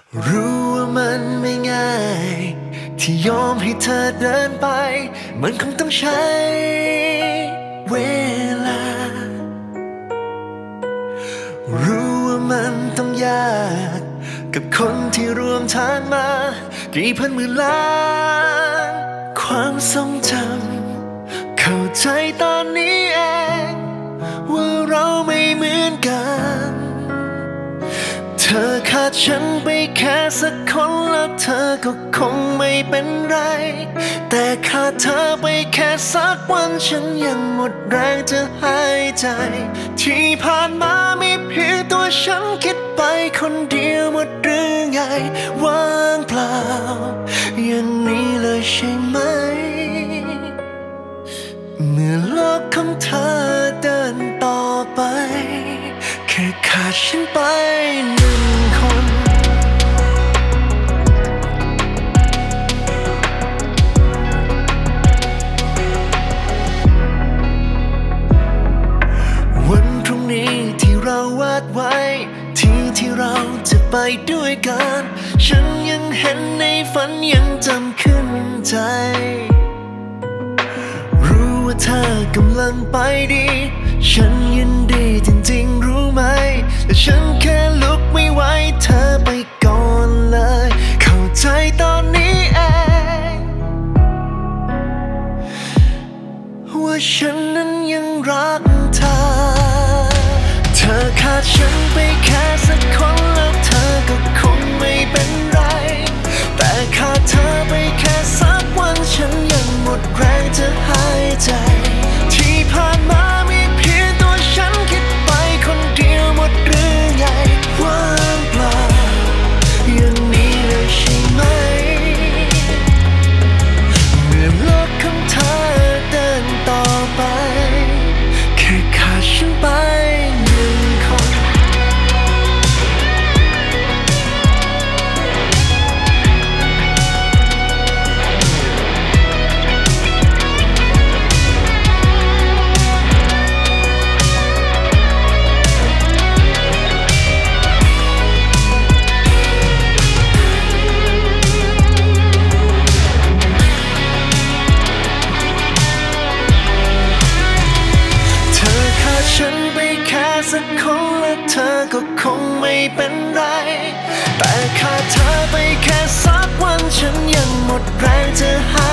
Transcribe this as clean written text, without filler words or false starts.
รู้ว่ามันไม่ง่ายที่ยอมให้เธอเดินไปมันคงต้องใช้เวลารู้ว่ามันต้องยากกับคนที่รวมทางมากี่พันหมื่นล้านความทรงจำเข้าใจตอนนี้เองว่าเราไม่เหมือนกันเธอขาดฉันไปแค่สักคนแล้วเธอก็คงไม่เป็นไรแต่ขาดเธอไปแค่สักวันฉันยังหมดแรงจะหายใจที่ผ่านมามีเพียงตัวฉันคิดไปคนเดียวหมดหรือไงว่างเปล่าอย่างนี้เลยใช่ไหมเมื่อโลกของเธอเดินต่อไปแค่ขาดฉันไปหนึ่งคนวันพรุ่งนี้ที่เราวาดไว้ที่เราจะไปด้วยกันฉันยังเห็นในฝันยังจำขึ้นใจรู้ว่าเธอกำลังไปดีฉันยินดีจริงๆรู้ไหมแต่ฉันแค่ลุกไม่ไหวเธอไปก่อนเลยเข้าใจตอนนี้เองว่าฉันนั้นยังรักเธอเธอขาดฉันไปแค่สักคนแล้วเธอก็คงไม่เป็นไรแต่ขาดเธอไปแค่สักวันฉันยังหมดแรงจะหายใจที่ผ่านมามีเพียงตัวฉันคิดไปคนเดียวหมดหรือไงว่างเปล่าอย่างนี้เลยใช่ไหมเมื่อโลกของเธอเดินต่อไปแค่ขาดฉันไปหนึ่งคนฉันไปแค่สักคนและเธอก็คงไม่เป็นไรแต่ขาดเธอไปแค่สักวันฉันยังหมดแรงจะหา